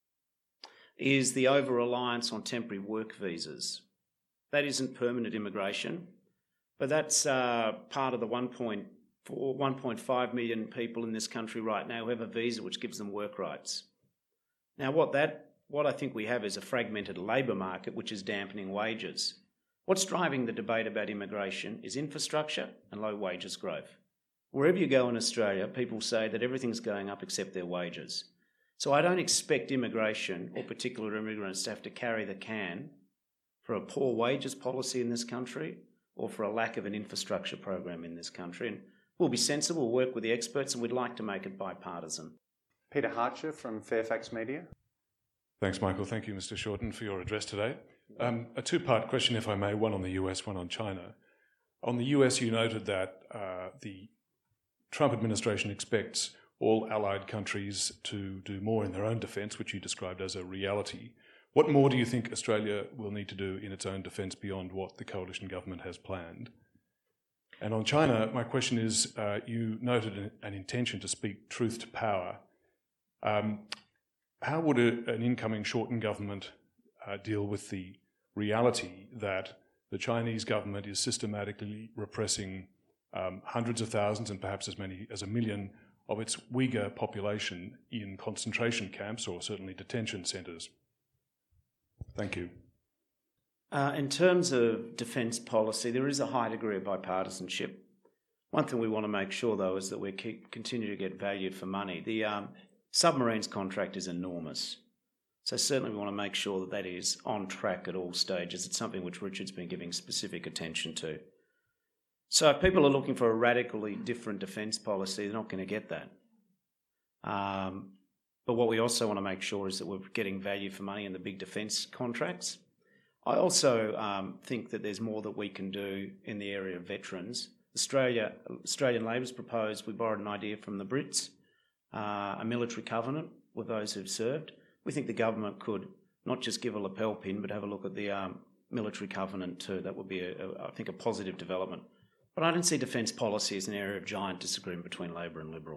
is the over-reliance on temporary work visas. That isn't permanent immigration, but that's uh, part of the one point four, one point five million people in this country right now who have a visa which gives them work rights. Now, what that, what I think we have is a fragmented labour market which is dampening wages. What's driving the debate about immigration is infrastructure and low wages growth. Wherever you go in Australia, people say that everything's going up except their wages. So I don't expect immigration or particular immigrants to have to carry the can for a poor wages policy in this country or for a lack of an infrastructure program in this country. And we'll be sensible, we'll work with the experts, and we'd like to make it bipartisan. Peter Harcher from Fairfax Media. Thanks, Michael. Thank you, Mister Shorten, for your address today. Um, a two-part question, if I may, one on the U S, one on China. On the U S, you noted that uh, the Trump administration expects all allied countries to do more in their own defence, which you described as a reality. What more do you think Australia will need to do in its own defence beyond what the coalition government has planned? And on China, my question is, uh, you noted an, an intention to speak truth to power. Um, how would a, an incoming Shorten government uh, deal with the reality that the Chinese government is systematically repressing um, hundreds of thousands and perhaps as many as a million of its Uyghur population in concentration camps or certainly detention centres? Thank you. Uh, in terms of defence policy, there is a high degree of bipartisanship. One thing we want to make sure, though, is that we keep, continue to get value for money. The um, submarines contract is enormous. So certainly we want to make sure that that is on track at all stages. It's something which Richard's been giving specific attention to. So if people are looking for a radically different defence policy, they're not going to get that. Um, but what we also want to make sure is that we're getting value for money in the big defence contracts. I also um, think that there's more that we can do in the area of veterans. Australia, Australian Labor's proposed, we borrowed an idea from the Brits, uh, a military covenant with those who've served. We think the government could not just give a lapel pin, but have a look at the um, military covenant too. That would be, a, a, I think, a positive development. But I don't see defence policy as an area of giant disagreement between Labor and Liberal.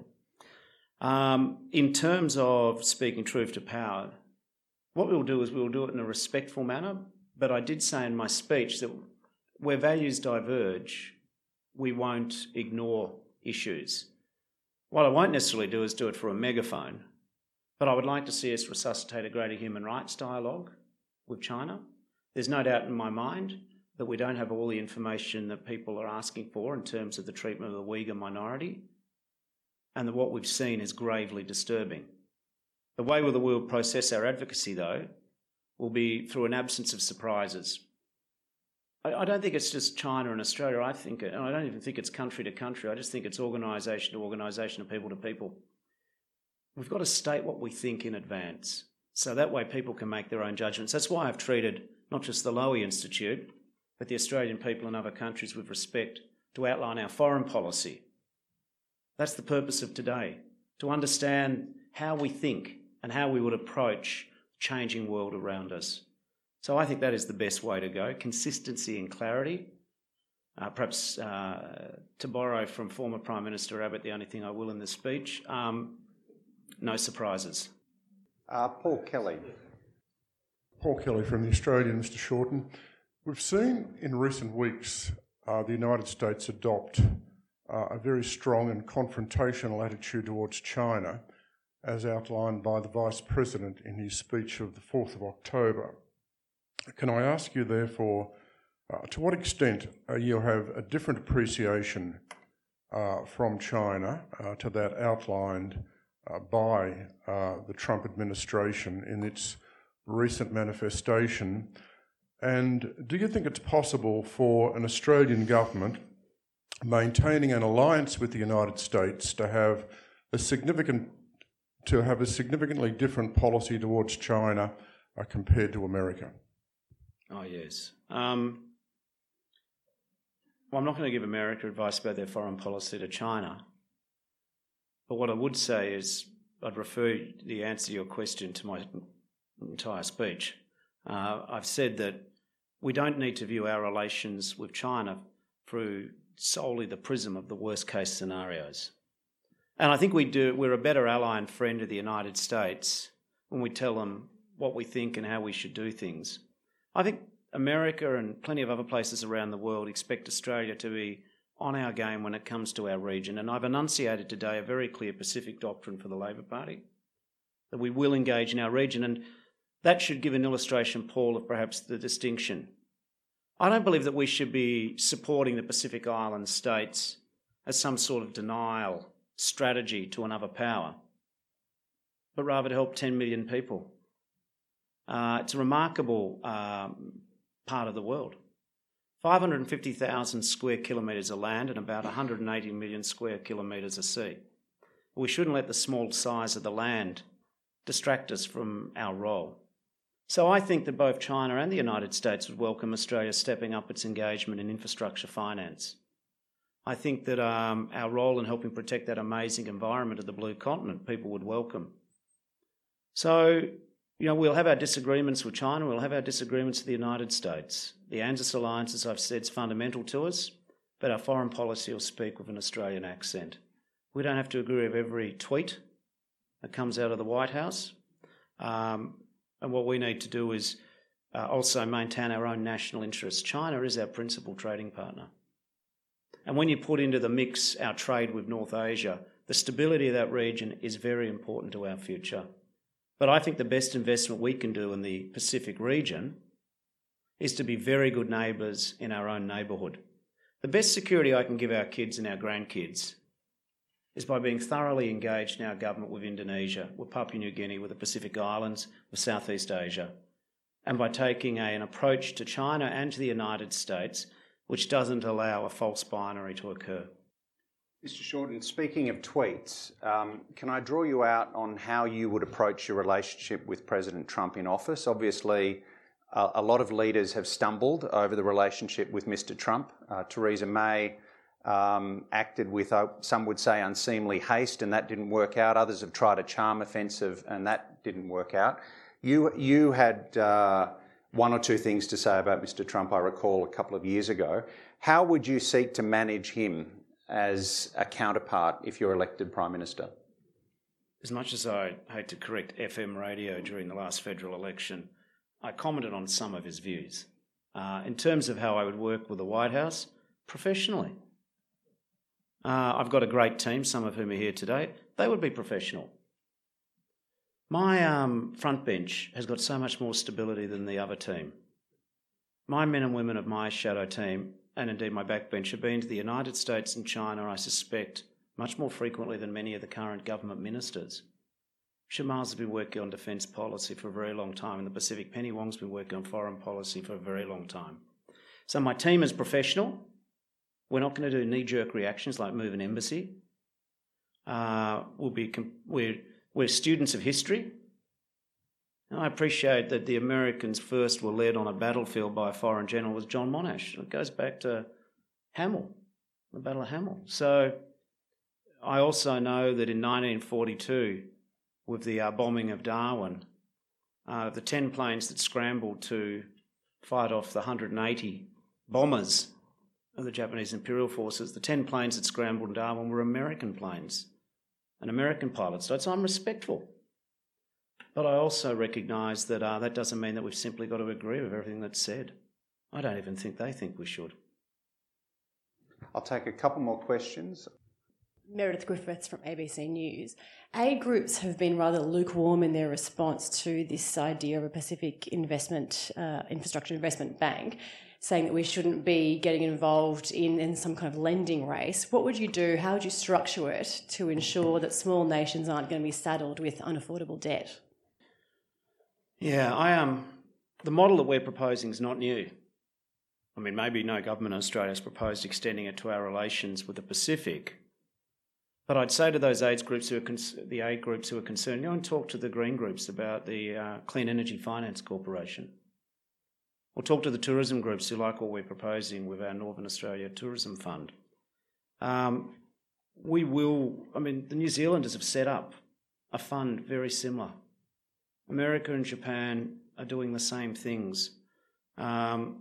Um, in terms of speaking truth to power, what we'll do is we'll do it in a respectful manner, but I did say in my speech that where values diverge, we won't ignore issues. What I won't necessarily do is do it for a megaphone, but I would like to see us resuscitate a greater human rights dialogue with China. There's no doubt in my mind that we don't have all the information that people are asking for in terms of the treatment of the Uyghur minority, and that what we've seen is gravely disturbing. The way that we'll process our advocacy, though, will be through an absence of surprises. I, I don't think it's just China and Australia. I think, and I don't even think it's country to country. I just think it's organisation to organisation and people to people. We've got to state what we think in advance, so that way people can make their own judgments. That's why I've treated not just the Lowy Institute, but the Australian people in other countries with respect to outline our foreign policy. That's the purpose of today, to understand how we think and how we would approach the changing world around us. So I think that is the best way to go, consistency and clarity. Uh, perhaps uh, to borrow from former Prime Minister Abbott, the only thing I will in this speech, um, no surprises. Uh, Paul Kelly. Paul Kelly from the Australian, Mister Shorten. We've seen in recent weeks uh, the United States adopt uh, a very strong and confrontational attitude towards China, as outlined by the Vice President in his speech of the fourth of October. Can I ask you, therefore, uh, to what extent uh, you have a different appreciation uh, from China uh, to that outlined uh, by uh, the Trump administration in its recent manifestation? And do you think it's possible for an Australian government maintaining an alliance with the United States to have a significant to have a significantly different policy towards China uh, compared to America? Oh, yes. Um, well, I'm not going to give America advice about their foreign policy to China. But what I would say is I'd refer the answer to your question to my entire speech. Uh, I've said that we don't need to view our relations with China through solely the prism of the worst-case scenarios. And I think we do, we're a better ally and friend of the United States when we tell them what we think and how we should do things. I think America and plenty of other places around the world expect Australia to be on our game when it comes to our region. And I've enunciated today a very clear Pacific doctrine for the Labor Party, that we will engage in our region. And that should give an illustration, Paul, of perhaps the distinction. I don't believe that we should be supporting the Pacific Island states as some sort of denial strategy to another power, but rather to help ten million people. Uh, it's a remarkable um, part of the world. five hundred fifty thousand square kilometres of land and about one hundred eighty million square kilometres of sea. We shouldn't let the small size of the land distract us from our role. So I think that both China and the United States would welcome Australia stepping up its engagement in infrastructure finance. I think that um, our role in helping protect that amazing environment of the Blue Continent, people would welcome. So, you know, we'll have our disagreements with China, we'll have our disagreements with the United States. The ANZUS alliance, as I've said, is fundamental to us, but our foreign policy will speak with an Australian accent. We don't have to agree with every tweet that comes out of the White House. Um, and what we need to do is uh, also maintain our own national interests. China is our principal trading partner. And when you put into the mix our trade with North Asia, The stability of that region is very important to our future. But I think the best investment we can do in the Pacific region is to be very good neighbours in our own neighbourhood. The best security I can give our kids and our grandkids is by being thoroughly engaged in our government with Indonesia, with Papua New Guinea, with the Pacific Islands, with Southeast Asia, and by taking a, an approach to China and to the United States which doesn't allow a false binary to occur. Mister Shorten, speaking of tweets, um, can I draw you out on how you would approach your relationship with President Trump in office? Obviously, uh, a lot of leaders have stumbled over the relationship with Mister Trump. Uh, Theresa May um, acted with, uh, some would say, unseemly haste, and that didn't work out. Others have tried a charm offensive, and that didn't work out. You, you had uh, one or two things to say about Mister Trump, I recall, a couple of years ago. How would you seek to manage him as a counterpart if you're elected Prime Minister? As much as I hate to correct F M radio during the last federal election, I commented on some of his views. Uh, in terms of how I would work with the White House, professionally. Uh, I've got a great team, some of whom are here today. They would be professional. My um, front bench has got so much more stability than the other team. My men and women of my shadow team, and indeed my backbench, have been to the United States and China, I suspect, much more frequently than many of the current government ministers. Richard Marles has been working on defence policy for a very long time. In the Pacific, Penny Wong's been working on foreign policy for a very long time. So my team is professional. We're not going to do knee-jerk reactions like move an embassy. Uh, we'll be we're, we're students of history. And I appreciate that the Americans first were led on a battlefield by a foreign general was John Monash. It goes back to Hamel, the Battle of Hamel. So I also know that in nineteen forty-two, with the uh, bombing of Darwin, uh, the ten planes that scrambled to fight off the one hundred eighty bombers of the Japanese Imperial Forces, the ten planes that scrambled in Darwin were American planes and American pilots. So I'm respectful. But I also recognise that uh, that doesn't mean that we've simply got to agree with everything that's said. I don't even think they think we should. I'll take a couple more questions. Meredith Griffiths from A B C News. Aid groups have been rather lukewarm in their response to this idea of a Pacific investment, uh, infrastructure investment bank, saying that we shouldn't be getting involved in, in some kind of lending race. What would you do? How would you structure it to ensure that small nations aren't going to be saddled with unaffordable debt? Yeah, I um, the model that we're proposing is not new. I mean, maybe no government in Australia has proposed extending it to our relations with the Pacific. But I'd say to those AIDS groups who are con- the aid groups who are concerned, go and talk to the green groups about the uh, Clean Energy Finance Corporation. Or talk to the tourism groups who like what we're proposing with our Northern Australia Tourism Fund. Um, we will, I mean, the New Zealanders have set up a fund very similar. America and Japan are doing the same things. Um,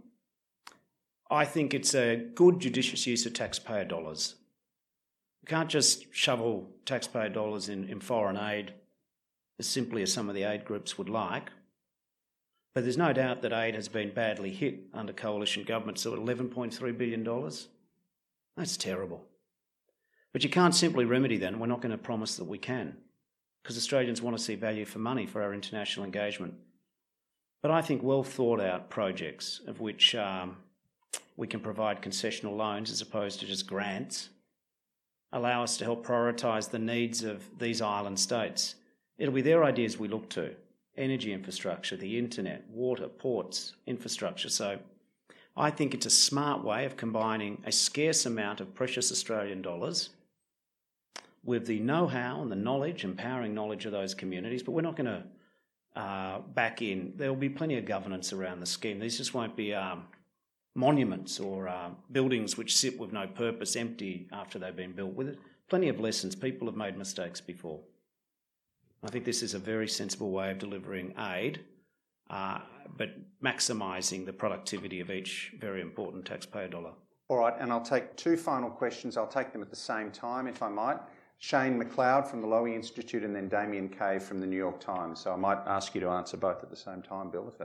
I think it's a good judicious use of taxpayer dollars. You can't just shovel taxpayer dollars in, in foreign aid as simply as some of the aid groups would like. But there's no doubt that aid has been badly hit under coalition government, so at eleven point three billion dollars, that's terrible. But you can't simply remedy that, and we're not going to promise that we can, because Australians want to see value for money for our international engagement. But I think well thought out projects of which um, we can provide concessional loans as opposed to just grants allow us to help prioritise the needs of these island states. It'll be their ideas we look to. Energy infrastructure, the internet, water, ports, infrastructure. So I think it's a smart way of combining a scarce amount of precious Australian dollars with the know-how and the knowledge, empowering knowledge of those communities, but we're not going to uh, back in. There will be plenty of governance around the scheme. These just won't be um, monuments or uh, buildings which sit with no purpose, empty after they've been built. With it, plenty of lessons. People have made mistakes before. I think this is a very sensible way of delivering aid, uh, but maximising the productivity of each very important taxpayer dollar. All right, and I'll take two final questions. I'll take them at the same time, if I might. Shane McLeod from the Lowy Institute and then Damien Kay from the New York Times. So I might ask you to answer both at the same time, Bill, if that's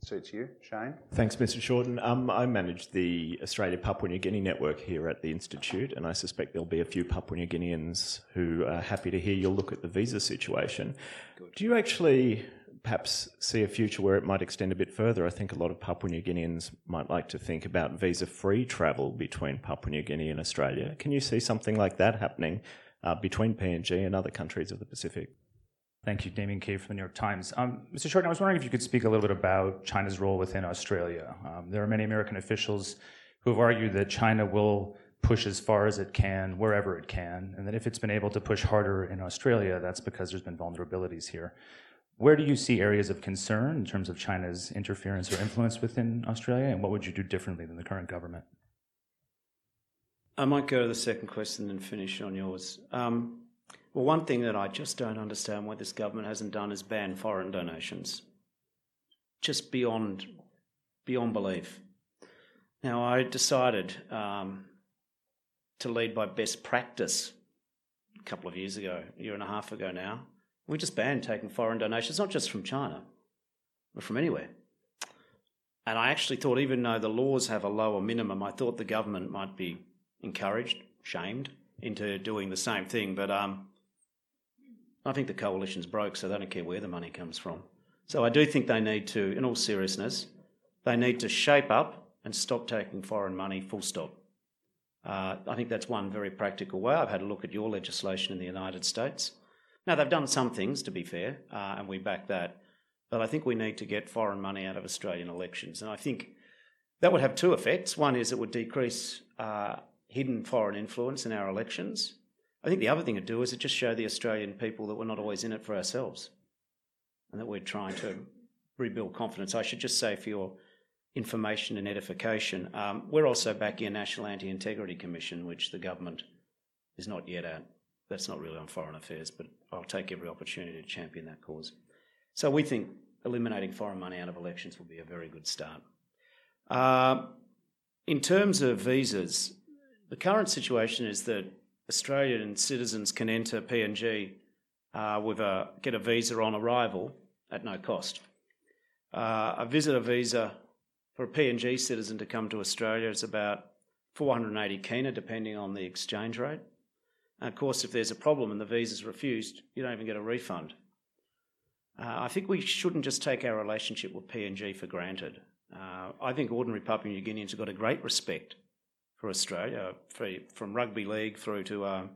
suits you. Shane? Thanks, Mister Shorten. Um, I manage the Australia Papua New Guinea network here at the Institute, and I suspect there'll be a few Papua New Guineans who are happy to hear you'll look at the visa situation. Good. Do you actually perhaps see a future where it might extend a bit further? I think a lot of Papua New Guineans might like to think about visa-free travel between Papua New Guinea and Australia. Can you see something like that happening uh, between P N G and other countries of the Pacific? Thank you, Damien Cave from the New York Times. Um, Mister Shorten, I was wondering if you could speak a little bit about China's role within Australia. Um, there are many American officials who have argued that China will push as far as it can, wherever it can, and that if it's been able to push harder in Australia, that's because there's been vulnerabilities here. Where do you see areas of concern in terms of China's interference or influence within Australia, and what would you do differently than the current government? I might go to the second question and finish on yours. Um, Well, one thing that I just don't understand why this government hasn't done is ban foreign donations. Just beyond beyond belief. Now, I decided um, to lead by best practice a couple of years ago, a year and a half ago now. We just banned taking foreign donations, not just from China, but from anywhere. And I actually thought, even though the laws have a lower minimum, I thought the government might be encouraged, shamed, into doing the same thing. But um, I think the coalition's broke, so they don't care where the money comes from. So I do think they need to, in all seriousness, they need to shape up and stop taking foreign money, full stop. Uh, I think that's one very practical way. I've had a look at your legislation in the United States. Now, they've done some things, to be fair, uh, and we back that. But I think we need to get foreign money out of Australian elections. And I think that would have two effects. One is it would decrease uh, hidden foreign influence in our elections. I think the other thing to do is it just show the Australian people that we're not always in it for ourselves and that we're trying to rebuild confidence. I should just say, for your information and edification, um, we're also backing a National Anti-Integrity Commission, which the government is not yet at. That's not really on foreign affairs, but I'll take every opportunity to champion that cause. So we think eliminating foreign money out of elections will be a very good start. Uh, in terms of visas, the current situation is that Australian citizens can enter P N G uh, with a get a visa on arrival at no cost. Uh, a visitor visa for a P N G citizen to come to Australia is about four hundred eighty kina, depending on the exchange rate. And of course, if there's a problem and the visa's refused, you don't even get a refund. Uh, I think we shouldn't just take our relationship with P N G for granted. Uh, I think ordinary Papua New Guineans have got a great respect for Australia, for, from rugby league through to, um,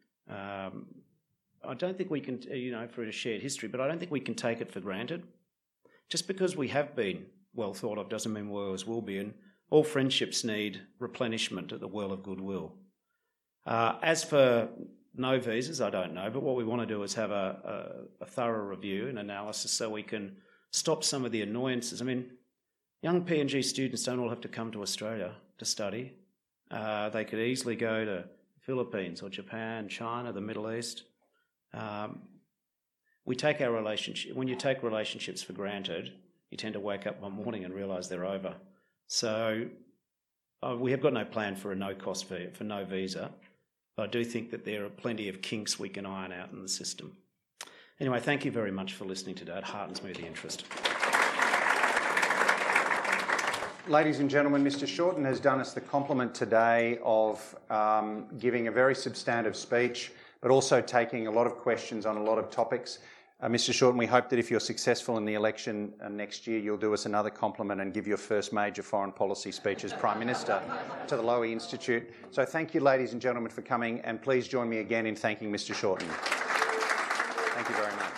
um, I don't think we can, you know, for a shared history, but I don't think we can take it for granted. Just because we have been well thought of doesn't mean we always will be, and all friendships need replenishment at the well of goodwill. Uh, as for no visas, I don't know, but what we want to do is have a, a, a thorough review and analysis so we can stop some of the annoyances. I mean, young P N G students don't all have to come to Australia to study. Uh, they could easily go to Philippines or Japan, China, the Middle East. Um, we take our relationship, when you take relationships for granted, you tend to wake up one morning and realise they're over. So uh, we have got no plan for a no-cost fee, for no visa. But I do think that there are plenty of kinks we can iron out in the system. Anyway, thank you very much for listening today. It heartens me the interest. Ladies and gentlemen, Mister Shorten has done us the compliment today of um, giving a very substantive speech, but also taking a lot of questions on a lot of topics. Uh, Mister Shorten, we hope that if you're successful in the election uh, next year, you'll do us another compliment and give your first major foreign policy speech as Prime Minister to the Lowy Institute. So thank you, ladies and gentlemen, for coming, and please join me again in thanking Mister Shorten. Thank you very much.